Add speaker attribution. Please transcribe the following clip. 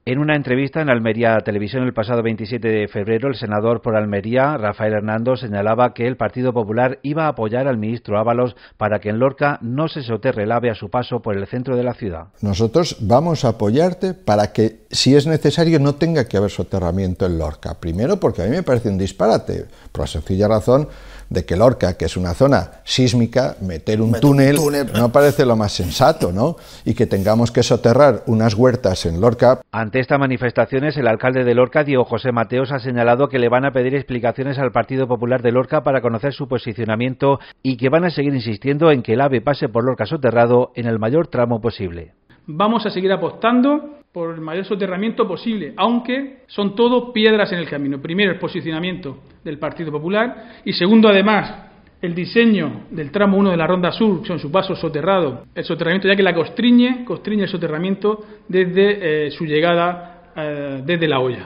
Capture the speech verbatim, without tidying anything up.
Speaker 1: En una entrevista en Almería Televisión el pasado veintisiete de febrero, el senador por Almería, Rafael Hernando, señalaba que el Partido Popular iba a apoyar al ministro Ábalos para que en Lorca no se soterre el AVE a su paso por el centro de la ciudad.
Speaker 2: Nosotros vamos a apoyarte para que, si es necesario, no tenga que haber soterramiento en Lorca. Primero, porque a mí me parece un disparate, por la sencilla razón de que Lorca, que es una zona sísmica, meter un, túnel, un túnel no parece lo más sensato, ¿no? Y que tengamos que soterrar unas huertas en Lorca.
Speaker 1: Ante estas manifestaciones, el alcalde de Lorca, Diego José Mateos, ha señalado que le van a pedir explicaciones al Partido Popular de Lorca para conocer su posicionamiento y que van a seguir insistiendo en que el AVE pase por Lorca soterrado en el mayor tramo posible.
Speaker 3: Vamos a seguir apostando por el mayor soterramiento posible, aunque son todo piedras en el camino. Primero, el posicionamiento del Partido Popular y segundo, además, el diseño del tramo uno de la Ronda Sur, con su paso soterrado, el soterramiento ya que la constriñe, constriñe el soterramiento desde eh, su llegada eh, desde La Hoya.